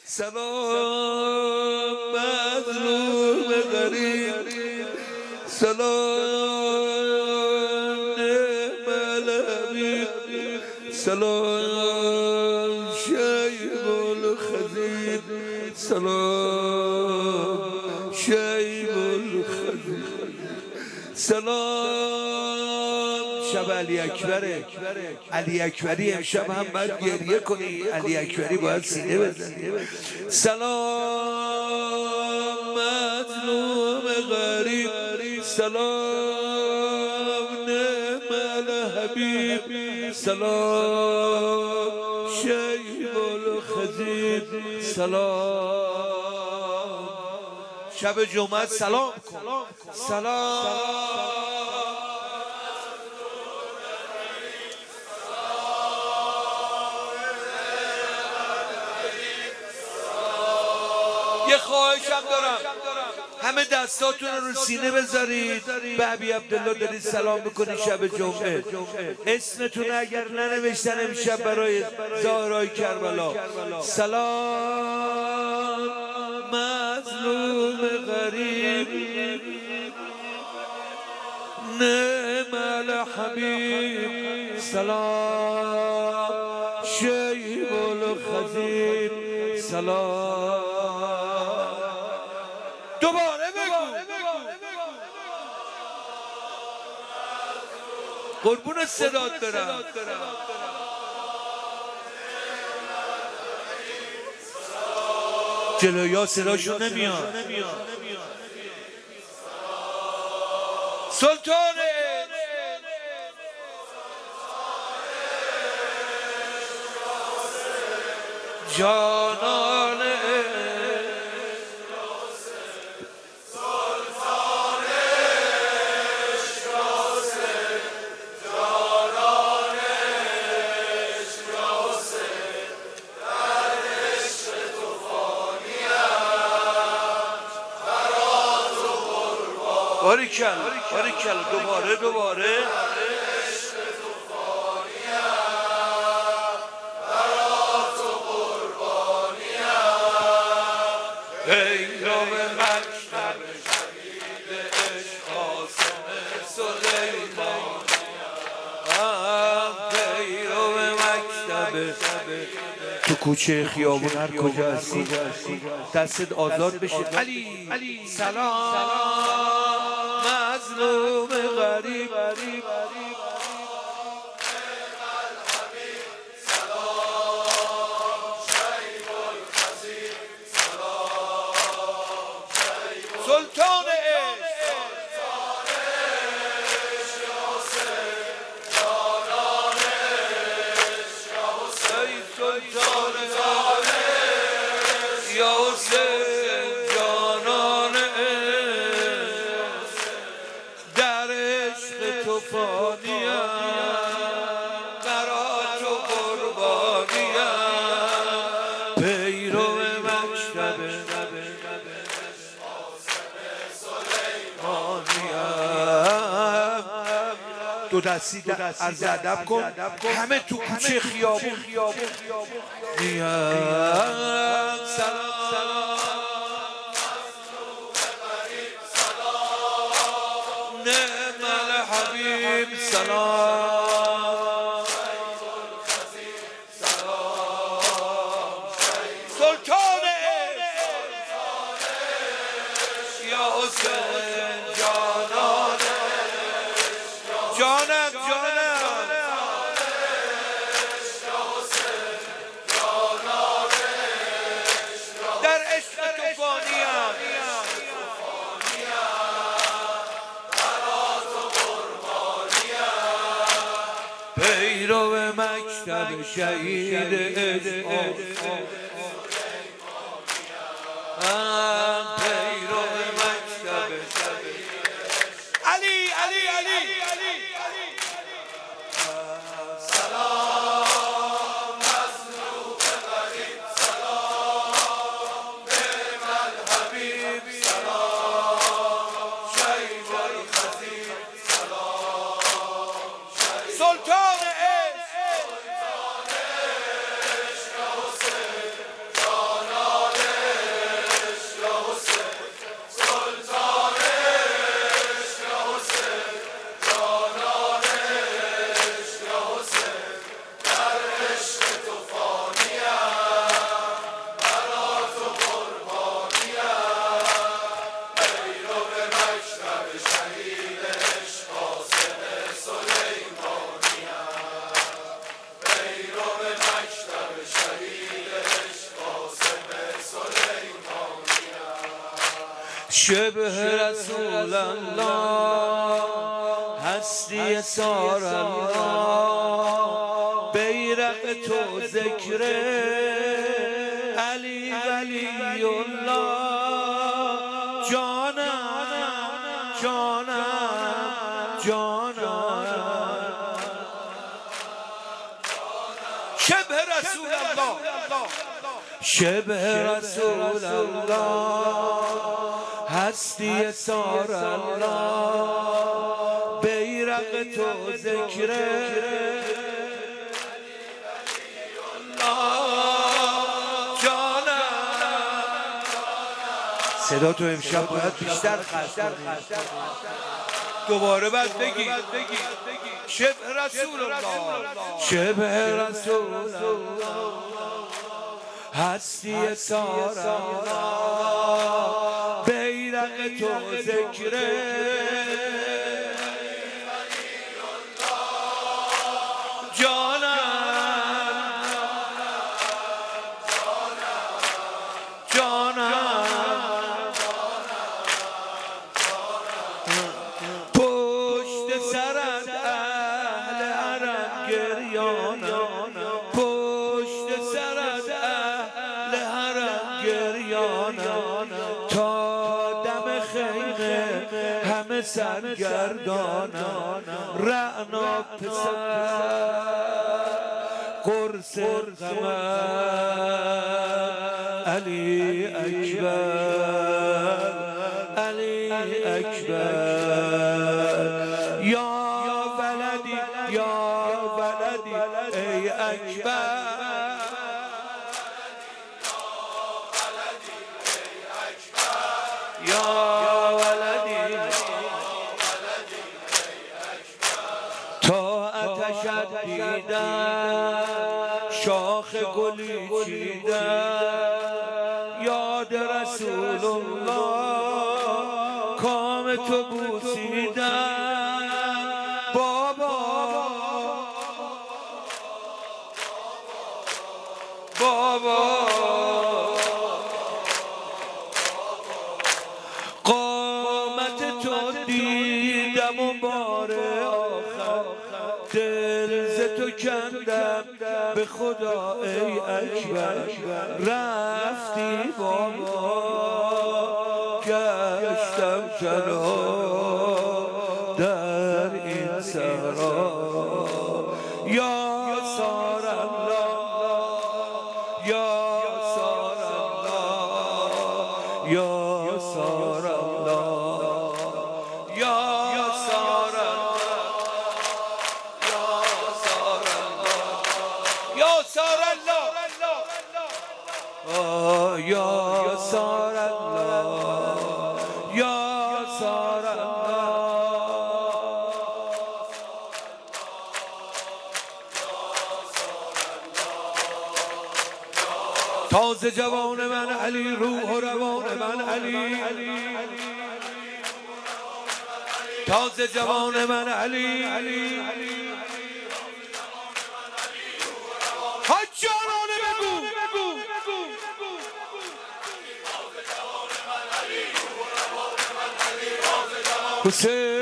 سلام مظلوم غریب، سلام نعم الحبیب، سلام شیب الخدید، سلام شیب الخدید، سلام. شب علی اکبره، علی اکبری امشب هم باید گریه کنی، علی اکبری باید سینه بزنی. سلام مظلوم غریب، سلام نعم الحبیب، سلام شیب الخدید، سلام. شب جمعه سلام کن، سلام. یه خواهشم دارم، همه دستاتون رو سینه بذارید. به ابی عبدالله دارید سلام میکنید شب جمعه. اسمتون اگر ننوشتن امشب برای زهرای کربلا. سلام مظلوم غریب، نعم الحبیب، سلام شیب الخدید، سلام. دوباره بگو قربون صدات برم. جلویا صداشون نمیاد. سلطان جانان باریکلا باریکلا. دوباره پیرو مکتب شهید عشق قاسم سلیمانیم، پیرو مکتب. تو کوچه خیابون هر کجا هستی دستت آزاد بشه. علی سلام مظلوم غریب، سلطان یا حسین جانان در عشق تو فانیم، برا تو قربانیم، پیرو مکتب سلیمانیم. دو دستی عرض ادب کن، همه تو کوچه خیابون میان. سلام نعم الحبیب، سلام سلطان یا حسین جانان، جانم در عشق تو فانیم، پیرو مکتب شهید عشق پیرو مکتب علی سلام مظلوم غریب، سلام نعم الحبیب، سلام شیب الخدید، سلام سلطان عشق، شبه رسول الله هستی سار الله بیرق تو ذکر علی ولی الله جانم جانم جانم شبه رسول الله شبه رسول الله هستی سار الله بیرق تو ذکر صدا تو امشب باید بیشتر خرد دوباره باید بگی شبه رسول الله شبه رسول الله هستی سار الله بیرق تو ذکر تا دم خیمه همه سرگردانم رعنا پسر قرص قمر علی اکبر علی اکبر یا ولدی ای اکبر یا ولدی تا آتشت دیدم شاخ گلی چیدم یاد رسول الله کام تو بوسیدم بابا قامت تو دیدم و بار آخر دل ز تو کندم به خدا ای اکبر رفتی بابا گشتم تنها در این صحرا یا سار الله یا سار الله یا سار الله یا سار الله یا سار الله یا سار الله یا سار تازه جوان من علی روح و روان من علی تازه جوان من علی حجارانه بگو حسین